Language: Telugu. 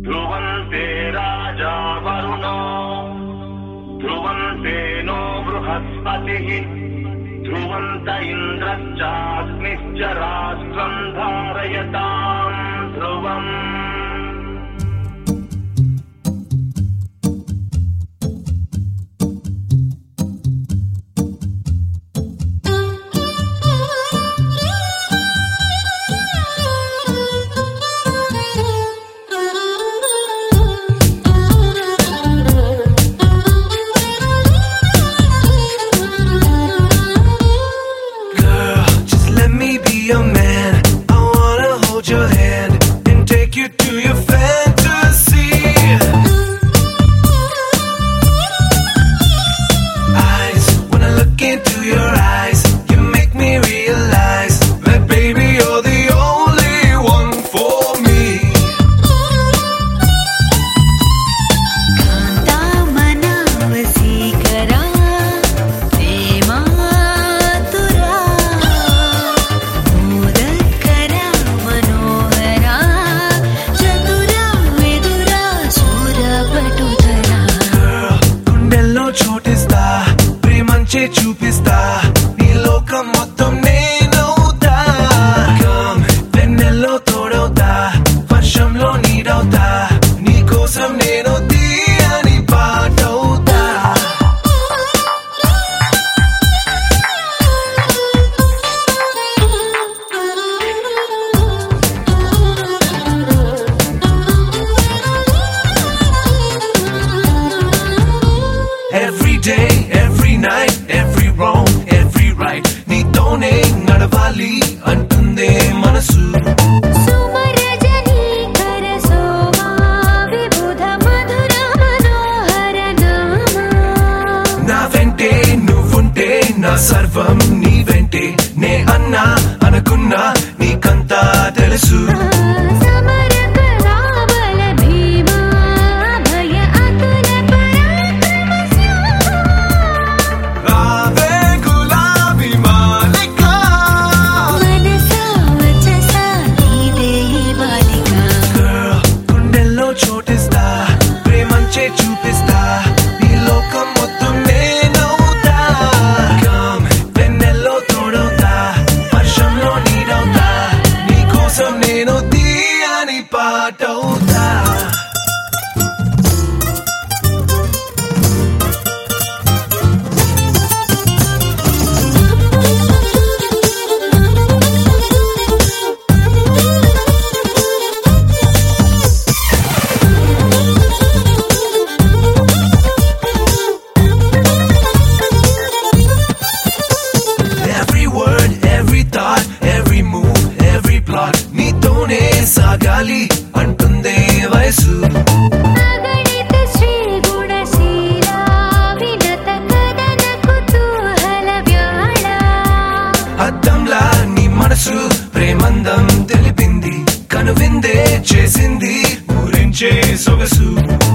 ध्रुवन्ते राजा वरुणो ध्रुवन्ते नो बृहस्पतिः ध्रुवन्त इन्द्रश्चाग्निश्च राष्ट्रं धारयतां ध्रुवम् Your man, I wanna hold your hand and take you to your fantasy. Eyes, when I look into your eyes, you make me realize that baby you're the only one for me. Kanta manavasikara prematura mudakara manohara chatura vidura surapatutara. Girl, గుండెల్లో చోటిస్తా ప్రేమంచే చూపిస్తా నీ లోకం మొత్తం నేనవుతా. Come, వెన్నెల్లో తోడవుతా వర్షంలో నీడవుతా నీ కోసం నేను తీయని పాటవుతా. Every day, every night, every wrong, every right నీతోనే నడవాలి అంటుందే మనసు. సుమరజనీకర శోభా విబుధ మధుర మనోహర నామా. నా వెంటే నువ్వుంటే నా సర్వం నీ వెంటే నే అన్నా అనుకున్నా నీకంతా తెలుసు. సమరక రావల భీమా భయ అతుల పరాక్రమ శ్యామా. రావే గులాబీ మాలిక మనసా వచసా నీదే బాలిక. Girl, గుండెల్లో చోటిస్తా ప్రేమంచే చూపిస్తా నీ లోకం మొత్తం నేనవుతా. Come, వెన్నెల్లో తోడవుతా వర్షంలో నీడవుతా నీ కోసం నేను తీయని పాటవుతా. Every word, every thought, every move, every plot నీతోనే సాగాలి అంటుందే వయసు. అగణిత శ్రీ గుణశీలా వినత కదన కుతూహల వ్యాళ. అద్దంలా నీ మనసు ప్రేమందం తెలిపింది కనువిందే చేసింది ఊరించే సొగసు.